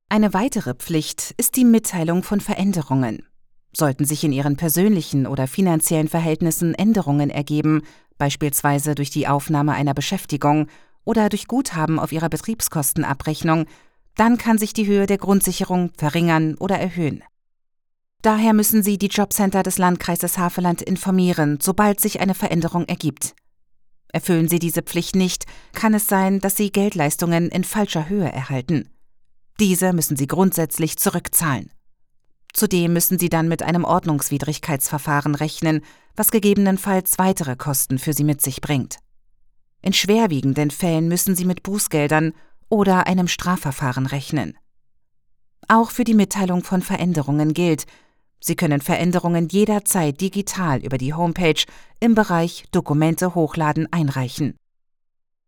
Eine weitere Pflicht ist die Mitteilung von Veränderungen. Sollten sich in Ihren persönlichen oder finanziellen Verhältnissen Änderungen ergeben, beispielsweise durch die Aufnahme einer Beschäftigung oder durch Guthaben auf Ihrer Betriebskostenabrechnung, dann kann sich die Höhe der Grundsicherung verringern oder erhöhen. Daher müssen Sie die Jobcenter des Landkreises Havelland informieren, sobald sich eine Veränderung ergibt. Erfüllen Sie diese Pflicht nicht, kann es sein, dass Sie Geldleistungen in falscher Höhe erhalten. Diese müssen Sie grundsätzlich zurückzahlen. Zudem müssen Sie dann mit einem Ordnungswidrigkeitsverfahren rechnen, was gegebenenfalls weitere Kosten für Sie mit sich bringt. In schwerwiegenden Fällen müssen Sie mit Bußgeldern oder einem Strafverfahren rechnen. Auch für die Mitteilung von Veränderungen gilt: Sie können Veränderungen jederzeit digital über die Homepage im Bereich Dokumente hochladen einreichen.